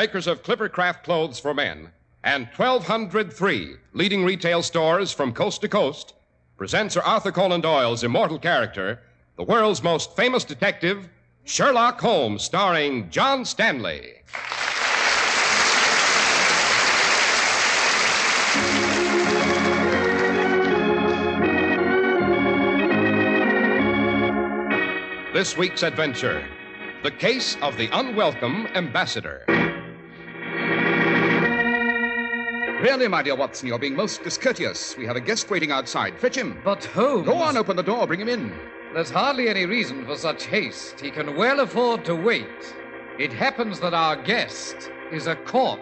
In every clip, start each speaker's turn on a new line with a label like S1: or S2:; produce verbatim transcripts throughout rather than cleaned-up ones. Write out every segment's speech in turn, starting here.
S1: makers of Clippercraft clothes for men, and twelve oh three leading retail stores from coast to coast, present Sir Arthur Conan Doyle's immortal character, the world's most famous detective, Sherlock Holmes, starring John Stanley. This week's adventure, The Case of the Unwelcome Ambassador.
S2: Really, my dear Watson, you're being most discourteous. We have a guest waiting outside. Fetch him.
S3: But Holmes...
S2: Go on, open the door. Bring him in.
S3: There's hardly any reason for such haste. He can well afford to wait. It happens that our guest is a corpse.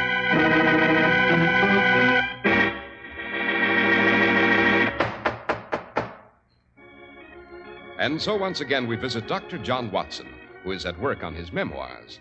S1: And so once again we visit Doctor John Watson, who is at work on his memoirs.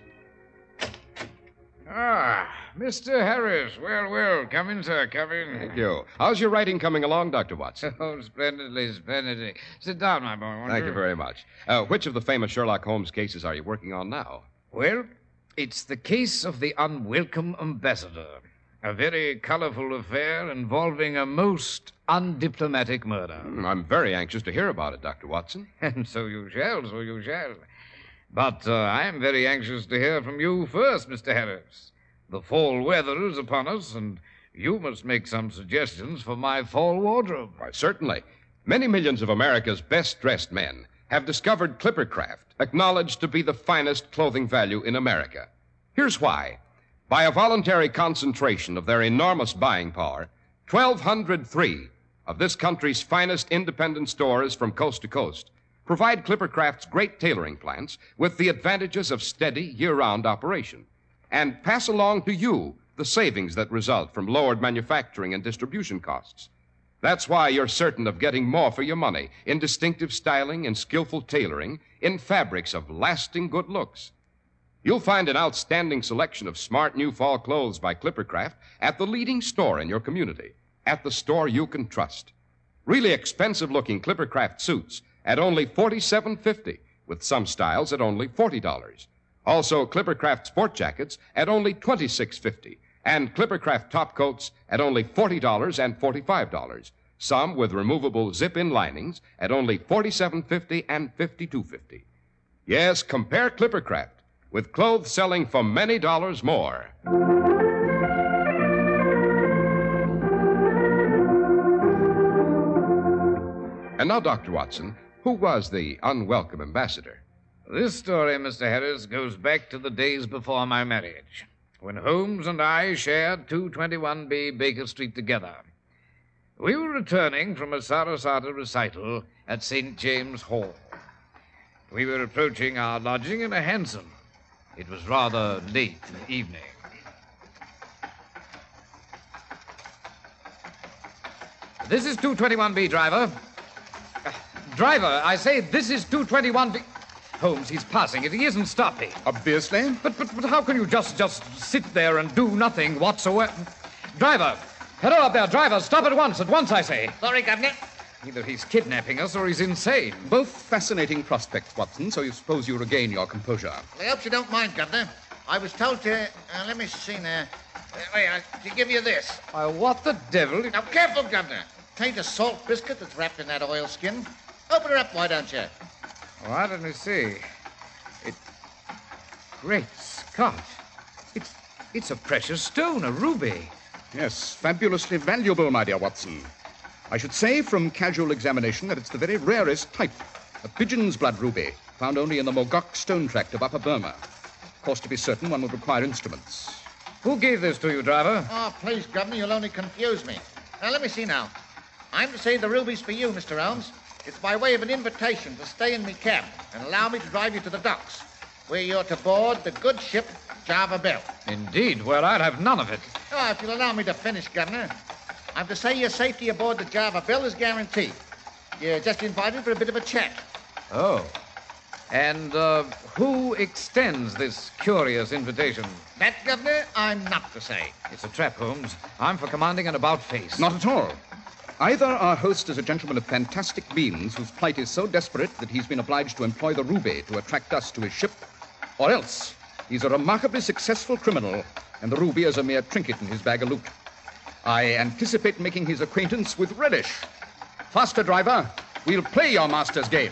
S4: Ah, Mister Harris. Well, well, come in, sir, come in.
S1: Thank you. How's your writing coming along, Doctor Watson?
S4: Oh, splendidly, splendidly. Sit down, my boy. won't
S1: Thank you very much. Uh, which of the famous Sherlock Holmes cases are you working on now?
S4: Well, it's the case of the unwelcome ambassador. A very colorful affair involving a most undiplomatic murder.
S1: I'm very anxious to hear about it, Doctor Watson.
S4: And so you shall, so you shall. But uh, I am very anxious to hear from you first, Mister Harris. The fall weather is upon us, and you must make some suggestions for my fall wardrobe.
S1: Why, certainly. Many millions of America's best-dressed men have discovered Clippercraft, acknowledged to be the finest clothing value in America. Here's why. By a voluntary concentration of their enormous buying power, twelve oh three of this country's finest independent stores from coast to coast provide Clippercraft's great tailoring plants with the advantages of steady, year-round operation and pass along to you the savings that result from lowered manufacturing and distribution costs. That's why you're certain of getting more for your money in distinctive styling and skillful tailoring in fabrics of lasting good looks. You'll find an outstanding selection of smart new fall clothes by Clippercraft at the leading store in your community, at the store you can trust. Really expensive-looking Clippercraft suits at only forty-seven fifty, with some styles at only forty dollars. Also, Clippercraft sport jackets at only twenty-six fifty, and Clippercraft top coats at only forty dollars and forty-five dollars. Some with removable zip-in linings at only forty-seven fifty and fifty-two fifty. Yes, compare Clippercraft with clothes selling for many dollars more. And now, Doctor Watson, who was the unwelcome ambassador?
S4: This story, Mister Harris, goes back to the days before my marriage, when Holmes and I shared two twenty-one B Baker Street together. We were returning from a Sarasota recital at Saint James Hall. We were approaching our lodging in a hansom. It was rather late in the evening. This is two twenty-one B, driver. Uh, driver, I say, this is two twenty-one B. Holmes, he's passing it. He isn't stopping.
S2: Obviously.
S4: But, but, but how can you just, just sit there and do nothing whatsoever? Driver, hello up there, driver. Stop at once, at once, I say.
S5: Sorry, Governor.
S4: Either he's kidnapping us or he's insane.
S2: Both fascinating prospects, Watson, so you suppose you regain your composure.
S5: Well, I hope you don't mind, Governor. I was told to... Uh, let me see now. Uh, wait, uh, to give you this.
S4: Uh, what the devil?
S5: Now, careful, Governor. Tain't a salt biscuit that's wrapped in that oilskin. Open her up, why don't you?
S4: All right, let me see. It... Great Scott. It's, it's a precious stone, a ruby.
S2: Yes, fabulously valuable, my dear Watson. I should say from casual examination that it's the very rarest type, a pigeon's blood ruby, found only in the Mogok stone tract of Upper Burma. Of course, to be certain, one would require instruments.
S4: Who gave this to you, driver?
S5: Oh, please, Governor, you'll only confuse me. Now, let me see now. I'm to say the ruby's for you, Mister Holmes. It's by way of an invitation to stay in me cab and allow me to drive you to the docks, where you're to board the good ship Java Belle.
S4: Indeed, well, I'd have none of it.
S5: Oh, if you'll allow me to finish, Governor. I'm to say your safety aboard the Java Belle is guaranteed. You're just invited for a bit of a chat.
S4: Oh. And uh, who extends this curious invitation?
S5: That, Governor, I'm not to say.
S4: It's a trap, Holmes. I'm for commanding an about-face.
S2: Not at all. Either our host is a gentleman of fantastic means whose plight is so desperate that he's been obliged to employ the ruby to attract us to his ship, or else He's a remarkably successful criminal, and the ruby is a mere trinket in his bag of loot. I anticipate making his acquaintance with relish. Faster, driver. We'll play your master's game.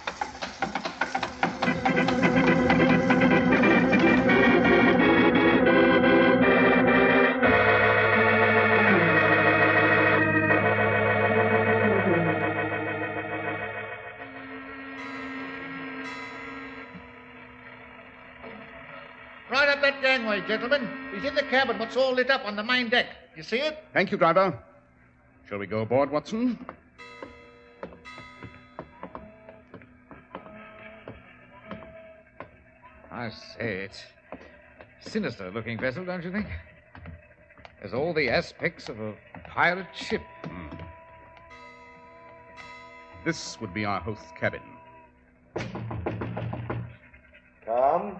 S5: Right up that gangway, gentlemen. He's in the cabin, what's all lit up on the main deck. You see it?
S2: Thank you, driver. Shall we go aboard, Watson?
S3: I say, it's sinister-looking vessel, don't you think? There's all the aspects of a pirate ship.
S2: Hmm. This would be our host's cabin.
S6: Come.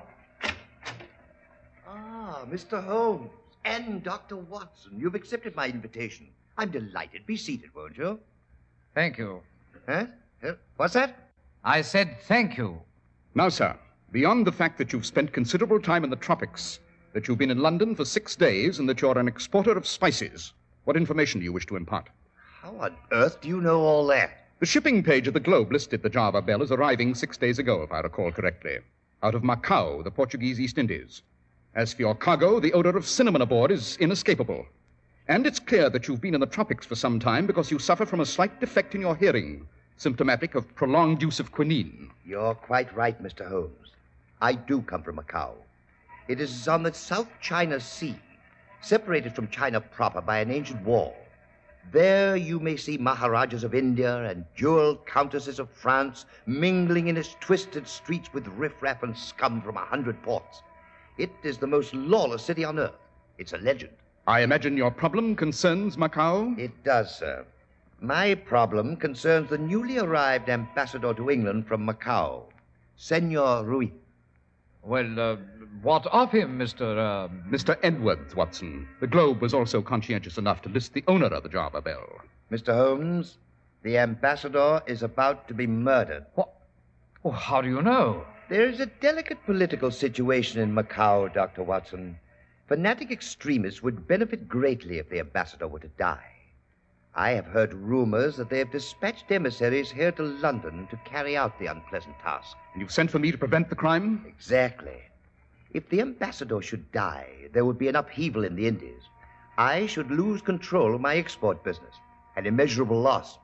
S6: Ah, Mister Holmes and Doctor Watson. You've accepted my invitation. I'm delighted. Be seated, won't you?
S3: Thank you.
S6: Huh? Huh? What's that?
S3: I said thank you.
S2: Now, sir, beyond the fact that you've spent considerable time in the tropics, that you've been in London for six days, and that you're an exporter of spices, what information do you wish to impart?
S6: How on earth do you know all that?
S2: The shipping page of the Globe listed the Java Belle as arriving six days ago, if I recall correctly, out of Macau, the Portuguese East Indies. As for your cargo, the odor of cinnamon aboard is inescapable. And it's clear that you've been in the tropics for some time because you suffer from a slight defect in your hearing, symptomatic of prolonged use of quinine.
S6: You're quite right, Mister Holmes. I do come from Macau. It is on the South China Sea, separated from China proper by an ancient wall. There you may see Maharajas of India and jeweled countesses of France mingling in its twisted streets with riffraff and scum from a hundred ports. It is the most lawless city on earth. It's a legend.
S2: I imagine your problem concerns Macau?
S6: It does, sir. My problem concerns the newly arrived ambassador to England from Macau, Senor Ruiz.
S3: Well, uh, what of him, Mister Uh...
S2: Mister Edwards, Watson. The Globe was also conscientious enough to list the owner of the Java Belle.
S6: Mister Holmes, the ambassador is about to be murdered.
S3: What? Oh, how do you know?
S6: There is a delicate political situation in Macau, Doctor Watson. Fanatic extremists would benefit greatly if the ambassador were to die. I have heard rumors that they have dispatched emissaries here to London to carry out the unpleasant task.
S2: And you've sent for me to prevent the crime?
S6: Exactly. If the ambassador should die, there would be an upheaval in the Indies. I should lose control of my export business, an immeasurable loss.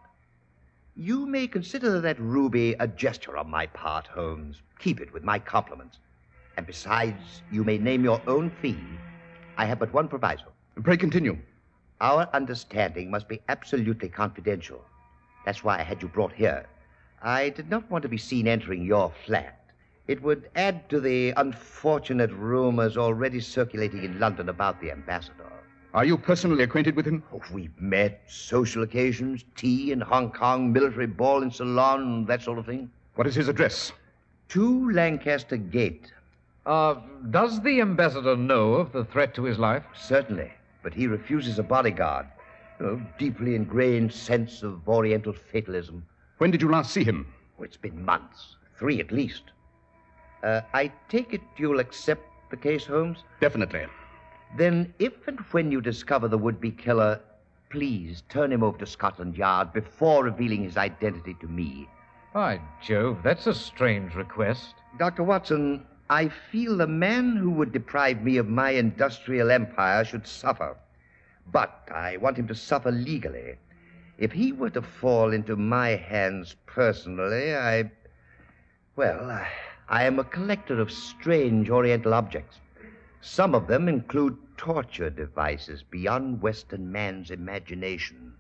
S6: You may consider that ruby a gesture on my part, Holmes. Keep it with my compliments. And besides, you may name your own fee. I have but one proviso.
S2: Pray continue.
S6: Our understanding must be absolutely confidential. That's why I had you brought here. I did not want to be seen entering your flat. It would add to the unfortunate rumors already circulating in London about the ambassador.
S2: Are you personally acquainted with him?
S6: Oh, we've met, social occasions, tea in Hong Kong, military ball in Ceylon, that sort of thing.
S2: What is his address?
S6: Two Lancaster Gate.
S3: Uh, does the ambassador know of the threat to his life?
S6: Certainly, but he refuses a bodyguard. A deeply ingrained sense of Oriental fatalism.
S2: When did you last see him?
S6: Oh, it's been months. Three at least. Uh, I take it you'll accept the case, Holmes?
S2: Definitely.
S6: Then, if and when you discover the would-be killer, please turn him over to Scotland Yard before revealing his identity to me.
S3: By Jove, that's a strange request.
S6: Doctor Watson, I feel the man who would deprive me of my industrial empire should suffer. But I want him to suffer legally. If he were to fall into my hands personally, I... Well, I, I am a collector of strange Oriental objects. Some of them include torture devices beyond Western man's imagination.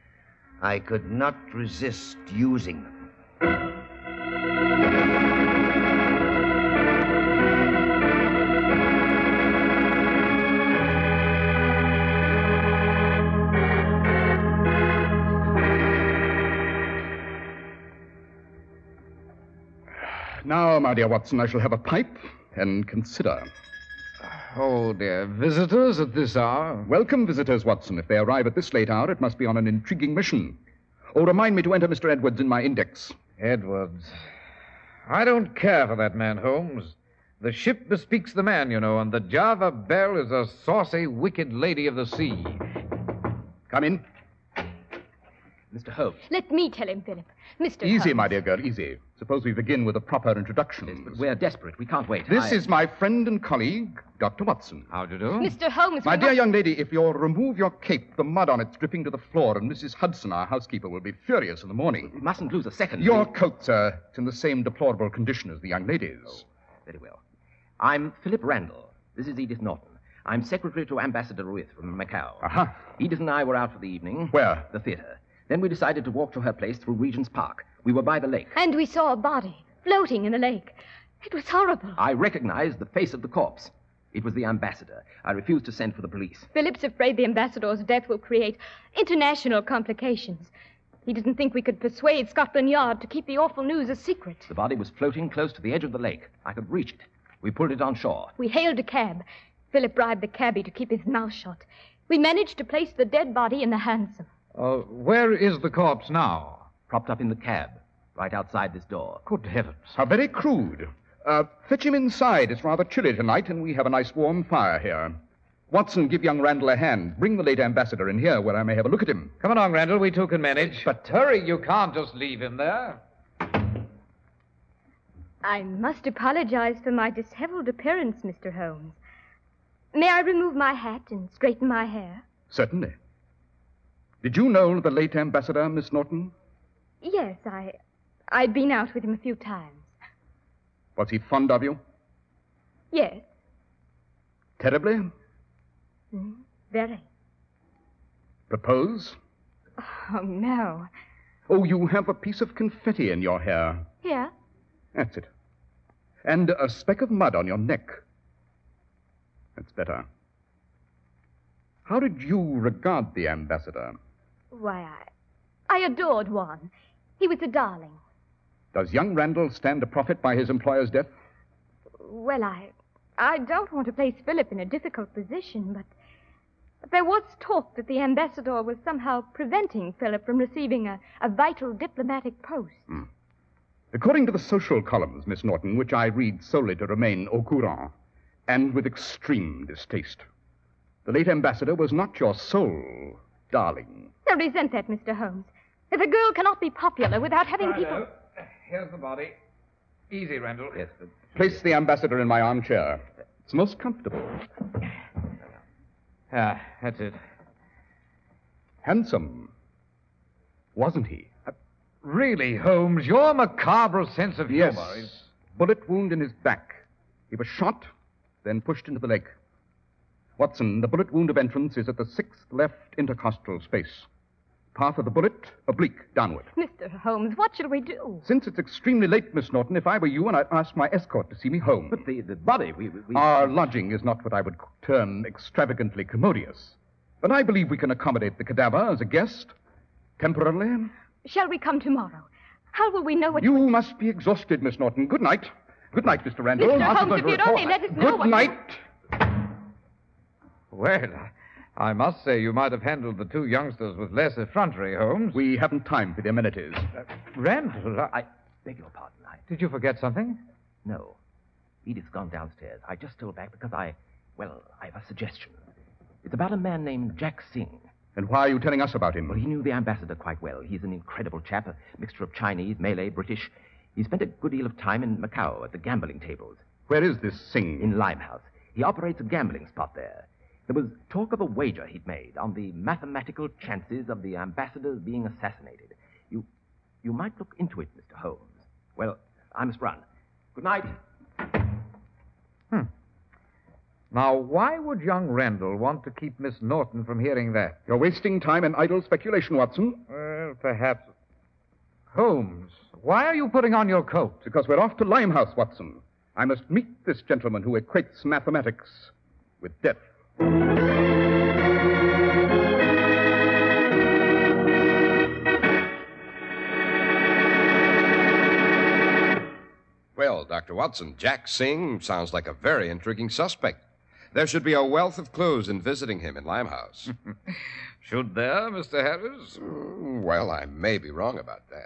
S6: I could not resist using them.
S2: Now, my dear Watson, I shall have a pipe and consider.
S3: Oh, dear. Visitors at this hour?
S2: Welcome visitors, Watson. If they arrive at this late hour, it must be on an intriguing mission. Oh, remind me to enter Mister Edwards in my index.
S3: Edwards. I don't care for that man, Holmes.
S4: The ship bespeaks the man, you know, and the Java Belle is a saucy, wicked lady of the sea.
S2: Come in.
S7: Mister Holmes.
S8: Let me tell him, Philip. Mister
S2: Easy,
S8: Holmes.
S2: my dear girl, easy. Suppose we begin with a proper introduction.
S7: Yes, but we're desperate. We can't wait.
S2: This
S7: I...
S2: is my friend and colleague, Doctor Watson.
S4: How do you do?
S8: Mister Holmes,
S2: My
S8: we
S2: dear
S8: must-
S2: young lady, if you'll remove your cape, the mud on it's dripping to the floor, and Missus Hudson, our housekeeper, will be furious in the morning.
S7: We mustn't lose a second.
S2: Your
S7: We-
S2: coat, sir, it's in the same deplorable condition as the young lady's.
S7: Very well. I'm Philip Randall. This is Edith Norton. I'm secretary to Ambassador Ruiz from Macau.
S2: Aha.
S7: Edith and I were out for the evening.
S2: Where?
S7: The theater. Then we decided to walk to her place through Regent's Park. We were by the lake.
S8: And we saw a body floating in the lake. It was horrible.
S7: I recognized the face of the corpse. It was the ambassador. I refused to send for the police.
S8: Philip's afraid the ambassador's death will create international complications. He didn't think we could persuade Scotland Yard to keep the awful news a secret.
S7: The body was floating close to the edge of the lake. I could reach it. We pulled it on shore.
S8: We hailed a cab. Philip bribed the cabbie to keep his mouth shut. We managed to place the dead body in the hansom.
S4: Uh, where is the corpse now?
S7: Propped up in the cab, right outside this door.
S4: Good heavens.
S2: How very crude. Uh, fetch him inside. It's rather chilly tonight, and we have a nice warm fire here. Watson, give young Randall a hand. Bring the late ambassador in here where I may have a look at him.
S4: Come along, Randall. We two can manage. But hurry, you can't just leave him there.
S8: I must apologize for my disheveled appearance, Mister Holmes. May I remove my hat and straighten my hair?
S2: Certainly. Did you know the late ambassador, Miss Norton?
S8: Yes, I... I'd been out with him a few times.
S2: Was he fond of you?
S8: Yes.
S2: Terribly?
S8: Mm, very.
S2: Propose?
S8: Oh, no.
S2: Oh, you have a piece of confetti in your hair.
S8: Here?
S2: That's it. And a speck of mud on your neck. That's better. How did you regard the ambassador?
S8: Why, I... I adored one. He was a darling.
S2: Does young Randall stand to profit by his employer's death?
S8: Well, I... I don't want to place Philip in a difficult position, but... but there was talk that the ambassador was somehow preventing Philip from receiving a, a vital diplomatic post.
S2: Hmm. According to the social columns, Miss Norton, which I read solely to remain au courant, and with extreme distaste, the late ambassador was not your sole darling.
S8: I resent that, Mister Holmes. If a girl cannot be popular without having
S4: Righto.
S8: people...
S4: Here's the body. Easy, Randall.
S7: Yes, but...
S2: Place the ambassador in my armchair. It's most comfortable.
S4: Ah, that's it.
S2: Handsome, wasn't he?
S4: Really, Holmes, your macabre sense of
S2: Yes.
S4: humor is...
S2: Bullet wound in his back. He was shot, then pushed into the lake. Watson, the bullet wound of entrance is at the sixth left intercostal space. Path of the bullet, oblique, downward.
S8: Mister Holmes, what shall we do?
S2: Since it's extremely late, Miss Norton, if I were you, and I'd ask my escort to see me home.
S7: But the, the body, we... we...
S2: Our lodging is not what I would term extravagantly commodious. But I believe we can accommodate the cadaver as a guest, temporarily.
S8: Shall we come tomorrow? How will we know what...
S2: You must be exhausted, Miss Norton. Good night. Good night, Mister Randall.
S8: Mister
S2: Not
S8: Holmes,
S2: a
S8: if you'd
S2: report.
S8: only let us know
S2: Good
S8: what...
S2: night.
S4: Well, I must say you might have handled the two youngsters with less effrontery, Holmes.
S2: We haven't time for the amenities.
S4: Uh, Randall, I...
S7: I beg your pardon. I...
S4: Did you forget something?
S7: No. Edith's gone downstairs. I just stole back because I... Well, I have a suggestion. It's about a man named Jack Singh.
S2: And why are you telling us about him?
S7: Well, he knew the ambassador quite well. He's an incredible chap, a mixture of Chinese, Malay, British. He spent a good deal of time in Macau at the gambling tables.
S2: Where is this Singh?
S7: In Limehouse. He operates a gambling spot there. There was talk of a wager he'd made on the mathematical chances of the ambassador's being assassinated. You you might look into it, Mister Holmes. Well, I must run. Good night.
S4: Hmm. Now, why would young Randall want to keep Miss Norton from hearing that?
S2: You're wasting time in idle speculation, Watson.
S4: Well, perhaps... Holmes, why are you putting on your coat?
S2: Because we're off to Limehouse, Watson. I must meet this gentleman who equates mathematics with death.
S1: Well, Doctor Watson, Jack Singh sounds like a very intriguing suspect. There should be a wealth of clues in visiting him in Limehouse.
S4: Should there, Mister Harris?
S1: Mm, Well, I may be wrong about that.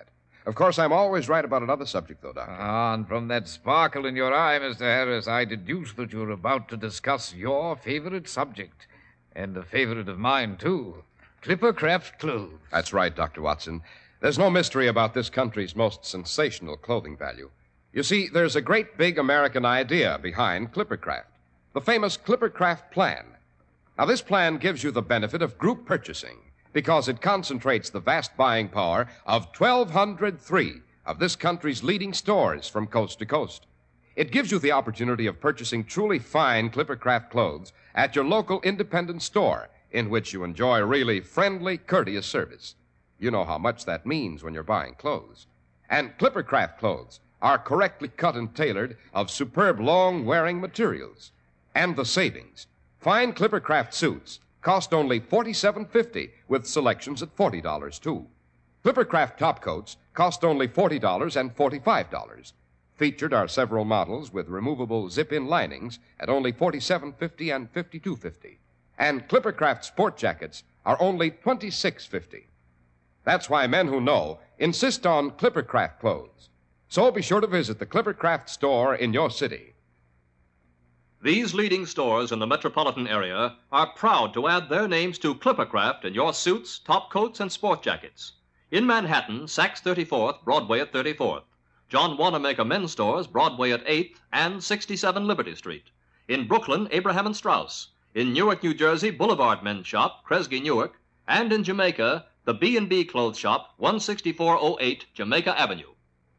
S1: Of course, I'm always right about another subject, though, Doctor.
S4: Ah, and from that sparkle in your eye, Mister Harris, I deduce that you're about to discuss your favorite subject. And a favorite of mine, too. Clippercraft clothes.
S1: That's right, Doctor Watson. There's no mystery about this country's most sensational clothing value. You see, there's a great big American idea behind Clippercraft, the famous Clippercraft Plan. Now, this plan gives you the benefit of group purchasing because it concentrates the vast buying power of twelve oh three of this country's leading stores from coast to coast. It gives you the opportunity of purchasing truly fine Clippercraft clothes at your local independent store, in which you enjoy really friendly, courteous service. You know how much that means when you're buying clothes. And Clippercraft clothes are correctly cut and tailored of superb long-wearing materials. And the savings. Fine Clippercraft suits cost only forty-seven fifty, with selections at forty dollars, too. Clippercraft topcoats cost only forty dollars and forty-five dollars. Featured are several models with removable zip-in linings at only forty-seven fifty and fifty-two fifty. And Clippercraft sport jackets are only twenty-six fifty. That's why men who know insist on Clippercraft clothes. So be sure to visit the Clippercraft store in your city.
S9: These leading stores in the metropolitan area are proud to add their names to Clippercraft in your suits, topcoats, and sport jackets. In Manhattan, Saks thirty-fourth, Broadway at thirty-fourth. John Wanamaker Men's Stores, Broadway at eighth and sixty-seven Liberty Street. In Brooklyn, Abraham and Straus. In Newark, New Jersey, Boulevard Men's Shop, Kresge Newark. And in Jamaica, the B and B Clothes Shop, one sixty-four oh eight Jamaica Avenue.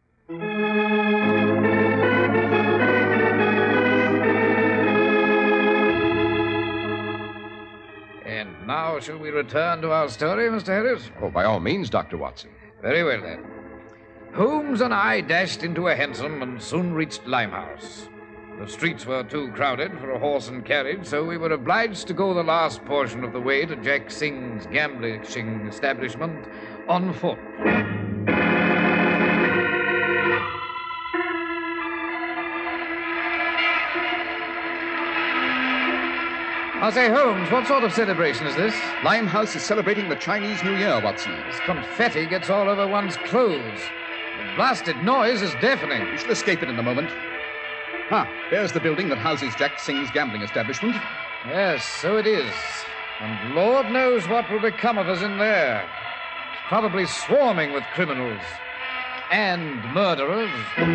S4: And now, shall we return to our story, Mister Harris?
S1: Oh, by all means, Doctor Watson.
S4: Very well, then. Holmes and I dashed into a hansom and soon reached Limehouse. The streets were too crowded for a horse and carriage, so we were obliged to go the last portion of the way to Jack Singh's gambling establishment on foot. I say, Holmes, what sort of celebration is this?
S2: Limehouse is celebrating the Chinese New Year, Watson.
S4: This confetti gets all over one's clothes. The blasted noise is deafening.
S2: We shall escape it in a moment. Ah, there's the building that houses Jack Singh's gambling establishment.
S4: Yes, so it is. And Lord knows what will become of us in there. It's probably swarming with criminals. And murderers.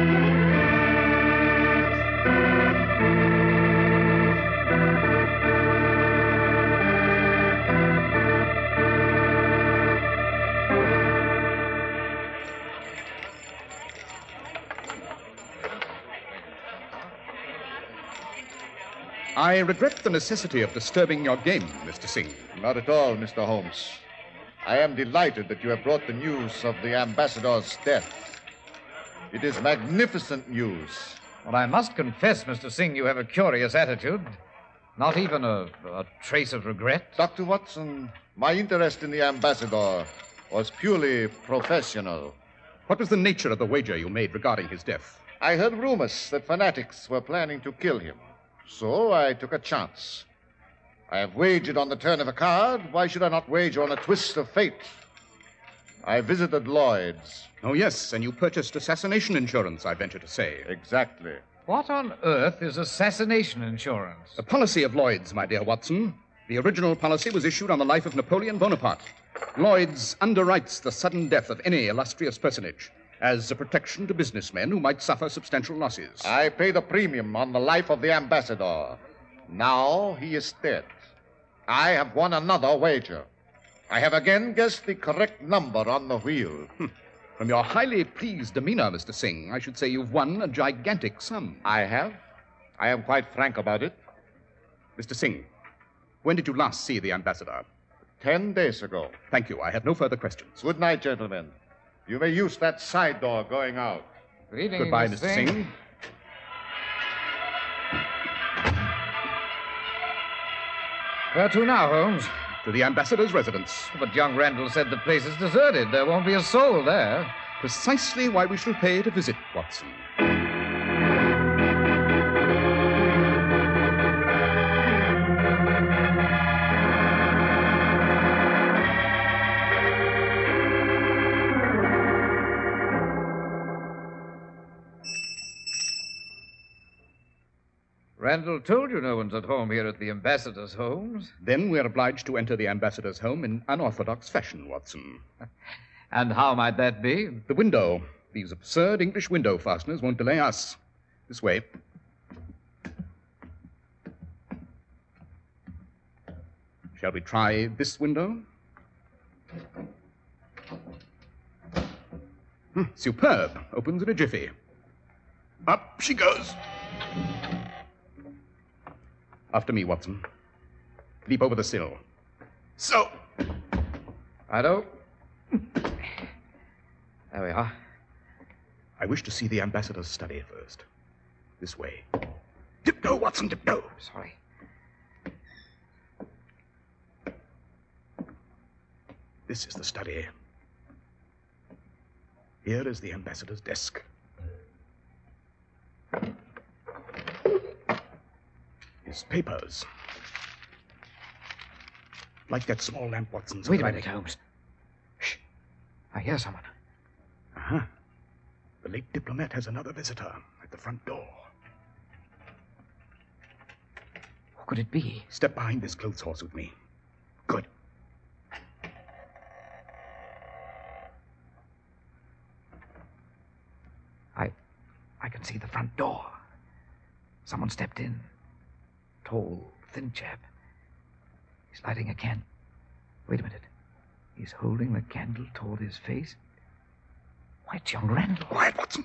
S2: I regret the necessity of disturbing your game, Mister Singh.
S5: Not at all, Mister Holmes. I am delighted that you have brought the news of the ambassador's death. It is magnificent news.
S4: Well, I must confess, Mister Singh, you have a curious attitude. Not even a, a trace of regret.
S5: Doctor Watson, my interest in the ambassador was purely professional.
S2: What was the nature of the wager you made regarding his death?
S5: I heard rumors that fanatics were planning to kill him. So I took a chance. I have wagered on the turn of a card. Why should I not wager on a twist of fate? I visited Lloyd's.
S2: Oh, yes, and you purchased assassination insurance, I venture to say.
S5: Exactly.
S4: What on earth is assassination insurance?
S2: The policy of Lloyd's, my dear Watson. The original policy was issued on the life of Napoleon Bonaparte. Lloyd's underwrites the sudden death of any illustrious personage as a protection to businessmen who might suffer substantial losses.
S5: I paid a premium on the life of the ambassador. Now he is dead. I have won another wager. I have again guessed the correct number on the wheel.
S2: From your highly pleased demeanor, Mister Singh, I should say you've won a gigantic sum.
S5: I have. I am quite frank about it.
S2: Mister Singh, when did you last see the ambassador?
S5: Ten days ago.
S2: Thank you. I have no further questions.
S5: Good night, gentlemen. You may use that side door going out.
S4: Good evening,
S2: Goodbye,
S4: Mister
S2: Mister
S4: Singh.
S2: Singh.
S4: Where to now, Holmes?
S2: To the ambassador's residence.
S4: But young Randall said the place is deserted. There won't be a soul there.
S2: Precisely why we shall pay it a visit, Watson.
S3: Randall told you no one's at home here at the ambassador's, Holmes.
S2: Then we're obliged to enter the ambassador's home in unorthodox fashion, Watson.
S3: And how might that be?
S2: The window. These absurd English window fasteners won't delay us. This way. Shall we try this window? Hmm, superb. Opens in a jiffy. Up she goes. After me, Watson. Leap over the sill. So.
S3: Righto. There we are.
S2: I wish to see the ambassador's study first. This way. Tiptoe, Watson, tiptoe.
S3: Sorry.
S2: This is the study. Here is the ambassador's desk. His papers. Like that small lamp, Watson.
S3: Wait a minute, Holmes. Shh. I hear someone.
S2: Uh-huh. The late diplomat has another visitor at the front door.
S3: Who could it be?
S2: Step behind this clothes horse with me. Good.
S3: I... I can see the front door. Someone stepped in. Tall, thin chap. He's lighting a candle. Wait a minute. He's holding the candle toward his face. Why, it's young Randall.
S2: Quiet, Watson.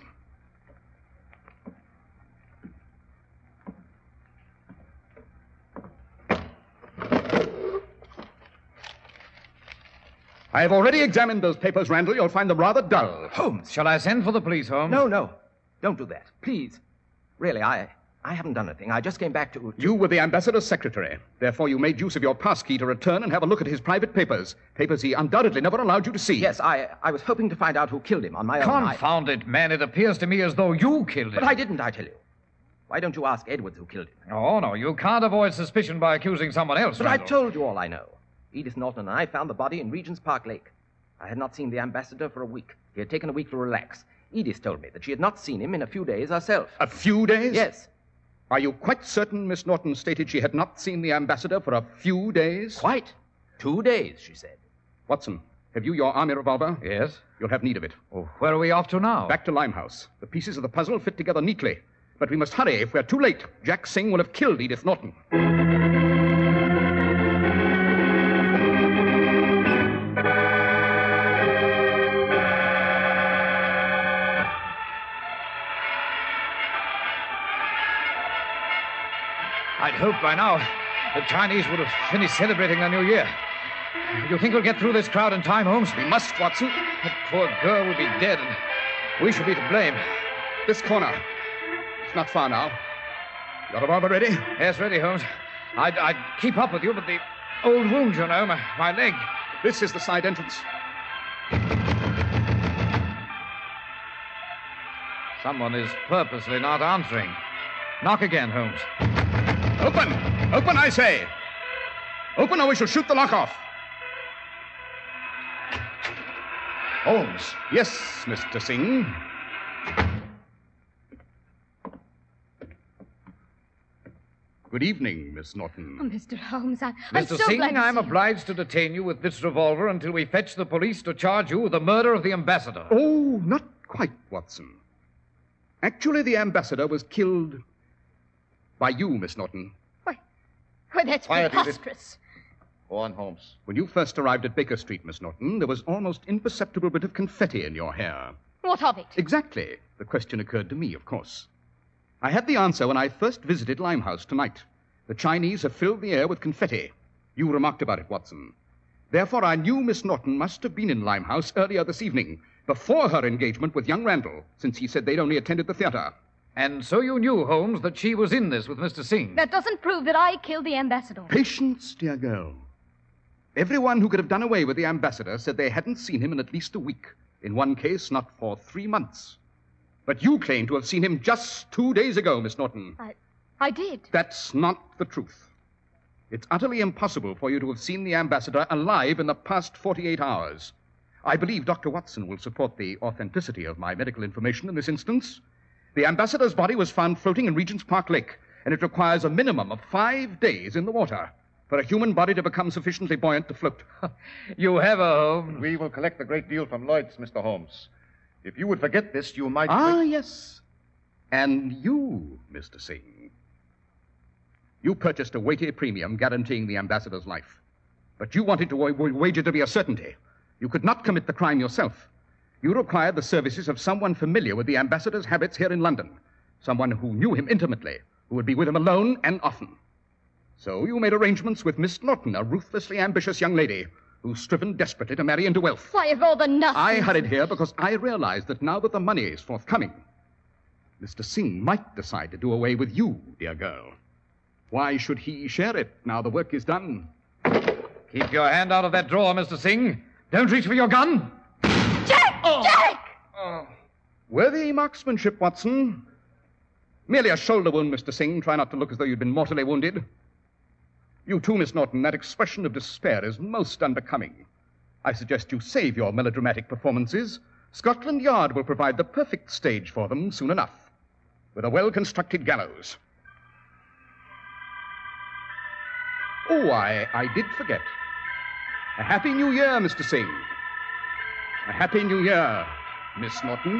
S2: I have already examined those papers, Randall. You'll find them rather dull.
S3: Holmes, shall I send for the police, Holmes?
S7: No, no. Don't do that. Please. Really, I I haven't done anything. I just came back to... to...
S2: You were the ambassador's secretary. Therefore, you made use of your pass key to return and have a look at his private papers. Papers he undoubtedly never allowed you to see.
S7: Yes, I I was hoping to find out who killed him on my own.
S3: Confound it, man. It appears to me as though you killed him.
S7: But I didn't, I tell you. Why don't you ask Edwards who killed him?
S3: Oh, no. You can't avoid suspicion by accusing someone else,
S7: But
S3: Randall.
S7: I've told you all I know. Edith Norton and I found the body in Regent's Park Lake. I had not seen the ambassador for a week. He had taken a week to relax. Edith told me that she had not seen him in a few days herself.
S2: A few days?
S7: Yes.
S2: Are you quite certain Miss Norton stated she had not seen the ambassador for a few days?
S7: Quite. Two days, she said.
S2: Watson, have you your army revolver?
S3: Yes?
S2: You'll have need of it.
S3: Oh, where are we off to now?
S2: Back to Limehouse. The pieces of the puzzle fit together neatly. But we must hurry. If we're too late, Jack Singh will have killed Edith Norton.
S3: I'd hoped by now the Chinese would have finished celebrating their New Year. You think we'll get through this crowd in time, Holmes?
S2: We must, Watson.
S3: That poor girl will be dead, and we shall be to blame.
S2: This corner. It's not far now. Your revolver ready?
S3: Yes, ready, Holmes. I'd, I'd keep up with you, but the old wound, you know, my, my leg.
S2: This is the side entrance.
S3: Someone is purposely not answering. Knock again, Holmes.
S2: Open! Open, I say! Open or we shall shoot the lock off. Holmes. Yes, Mister Singh. Good evening, Miss Norton.
S8: Oh, Mister Holmes, I, I'm
S3: Mister
S8: so
S3: Singh,
S8: glad to
S3: I'm
S8: see you.
S3: obliged to detain you with this revolver until we fetch the police to charge you with the murder of the ambassador.
S2: Oh, not quite, Watson. Actually, the ambassador was killed by you, Miss Norton.
S8: Why, why that's
S5: Quiet, Edith.
S8: preposterous.
S5: Go on, Holmes.
S2: When you first arrived at Baker Street, Miss Norton, there was almost imperceptible bit of confetti in your hair.
S8: What of it?
S2: Exactly. The question occurred to me, of course. I had the answer when I first visited Limehouse tonight. The Chinese have filled the air with confetti. You remarked about it, Watson. Therefore, I knew Miss Norton must have been in Limehouse earlier this evening, before her engagement with young Randall, since he said they'd only attended the theater.
S3: And so you knew, Holmes, that she was in this with Mister Singh.
S8: That doesn't prove that I killed the ambassador.
S2: Patience, dear girl. Everyone who could have done away with the ambassador said they hadn't seen him in at least a week. In one case, not for three months. But you claim to have seen him just two days ago, Miss Norton.
S8: I, I did.
S2: That's not the truth. It's utterly impossible for you to have seen the ambassador alive in the past forty-eight hours. I believe Doctor Watson will support the authenticity of my medical information in this instance. The ambassador's body was found floating in Regent's Park Lake, and it requires a minimum of five days in the water for a human body to become sufficiently buoyant to float.
S4: You have a home.
S5: We will collect a great deal from Lloyd's, Mister Holmes. If you would forget this, you might...
S2: Ah, yes. And you, Mister Singh. You purchased a weighty premium guaranteeing the ambassador's life. But you wanted to wa- wager to be a certainty. You could not commit the crime yourself. You required the services of someone familiar with the ambassador's habits here in London. Someone who knew him intimately, who would be with him alone and often. So you made arrangements with Miss Norton, a ruthlessly ambitious young lady who's striven desperately to marry into wealth.
S8: Why, of all the nothing...
S2: I hurried here because I realized that now that the money is forthcoming, Mister Singh might decide to do away with you, dear girl. Why should he share it now the work is done?
S4: Keep your hand out of that drawer, Mister Singh. Don't reach for your gun.
S8: Jack!
S4: Oh.
S8: Jack!
S2: Oh. Worthy marksmanship, Watson. Merely a shoulder wound, Mister Singh. Try not to look as though you'd been mortally wounded. You too, Miss Norton. That expression of despair is most unbecoming. I suggest you save your melodramatic performances. Scotland Yard will provide the perfect stage for them soon enough, with a well-constructed gallows. Oh, I, I did forget. A happy new year, Mister Singh. A happy new year, Miss Norton.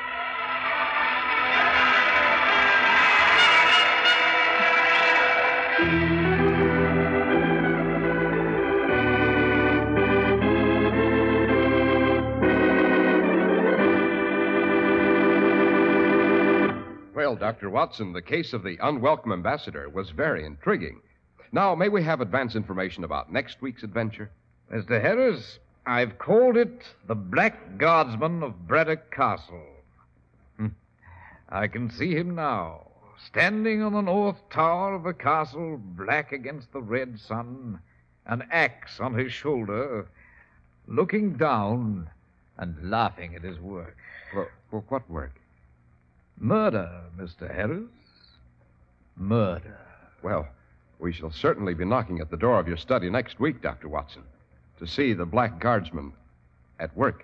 S1: Well, Doctor Watson, the case of the unwelcome ambassador was very intriguing. Now, may we have advance information about next week's adventure?
S4: Mister Harris, I've called it The Black Guardsman of Braddock Castle. Hmm. I can see him now, standing on the north tower of the castle, black against the red sun, an axe on his shoulder, looking down and laughing at his work.
S1: For, for what work?
S4: Murder, Mister Harris. Murder.
S1: Well, we shall certainly be knocking at the door of your study next week, Doctor Watson, to see the Black Guardsman at work.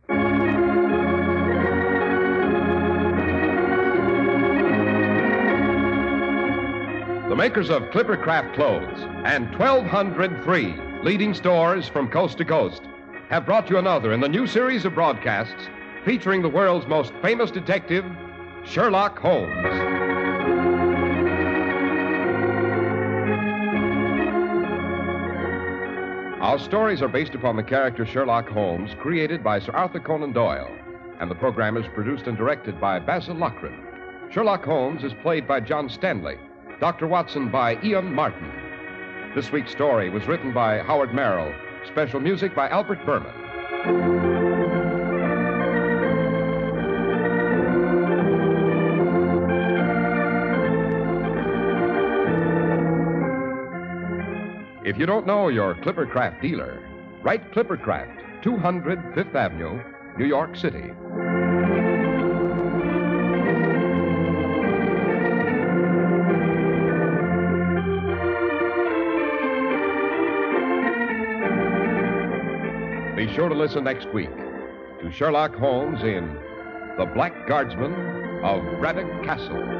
S1: The makers of Clippercraft Clothes and twelve hundred three leading stores from coast to coast have brought you another in the new series of broadcasts featuring the world's most famous detective, Sherlock Holmes. Our stories are based upon the character Sherlock Holmes, created by Sir Arthur Conan Doyle, and the program is produced and directed by Basil Loughrane. Sherlock Holmes is played by John Stanley, Doctor Watson by Ian Martin. This week's story was written by Howard Merrill, special music by Albert Berman. If you don't know your Clippercraft dealer, write Clippercraft, two hundred Fifth Avenue, New York City. Be sure to listen next week to Sherlock Holmes in The Black Guardsman of Braddock Castle.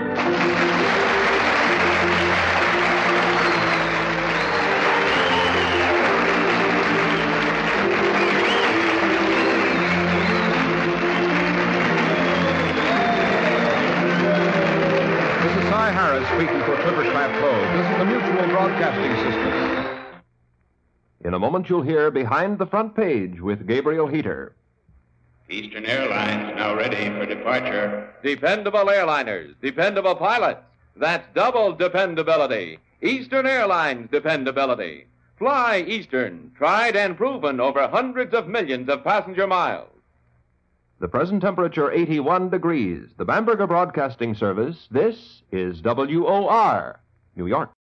S1: Cy Harris speaking for Clippercraft Clothes. This is the Mutual Broadcasting System.
S9: In a moment, you'll hear Behind the Front Page with Gabriel Heater.
S10: Eastern Airlines now ready for departure.
S11: Dependable airliners, dependable pilots. That's double dependability. Eastern Airlines dependability. Fly Eastern, tried and proven over hundreds of millions of passenger miles.
S9: The present temperature eighty-one degrees. The Bamberger Broadcasting Service. This is W O R, New York.